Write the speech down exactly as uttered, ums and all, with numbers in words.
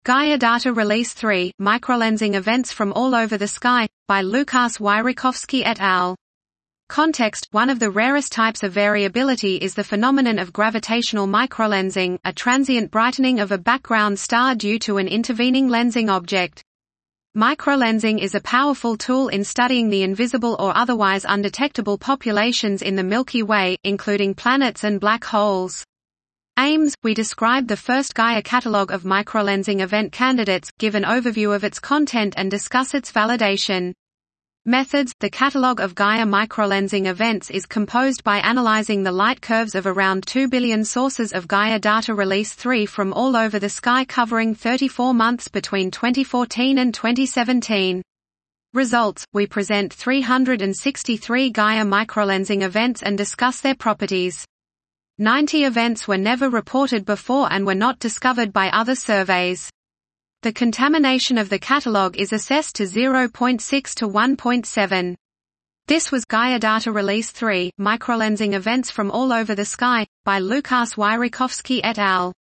Gaia Data Release three, Microlensing Events from All Over the Sky, by Lukasz Wyrykowski et al. Context: one of the rarest types of variability is the phenomenon of gravitational microlensing, a transient brightening of a background star due to an intervening lensing object. Microlensing is a powerful tool in studying the invisible or otherwise undetectable populations in the Milky Way, including planets and black holes. Aims: we describe the first Gaia catalog of microlensing event candidates, give an overview of its content and discuss its validation. Methods: the catalog of Gaia microlensing events is composed by analyzing the light curves of around two billion sources of Gaia Data Release three from all over the sky covering thirty-four months between twenty fourteen and twenty seventeen. Results: we present three hundred sixty-three Gaia microlensing events and discuss their properties. ninety events were never reported before and were not discovered by other surveys. The contamination of the catalog is assessed to zero point six to one point seven. This was Gaia Data Release three, Microlensing Events from All Over the Sky, by Lukasz Wyrykowski et al.